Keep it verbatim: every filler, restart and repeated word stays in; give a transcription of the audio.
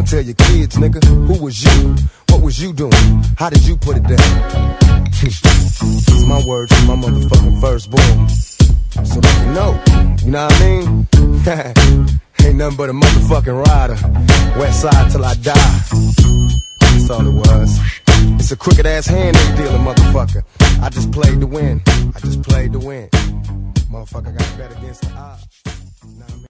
tell your kids, nigga, who was you? What was you doing? How did you put it down? My words from my motherfucking firstborn. So that you know, you know what I mean? Ain't nothing but a motherfucking rider. West side till I die. That's all it was. It's a crooked ass hand they dealing, motherfucker. I just played to win. I just played to win. Motherfucker got bet against the odds.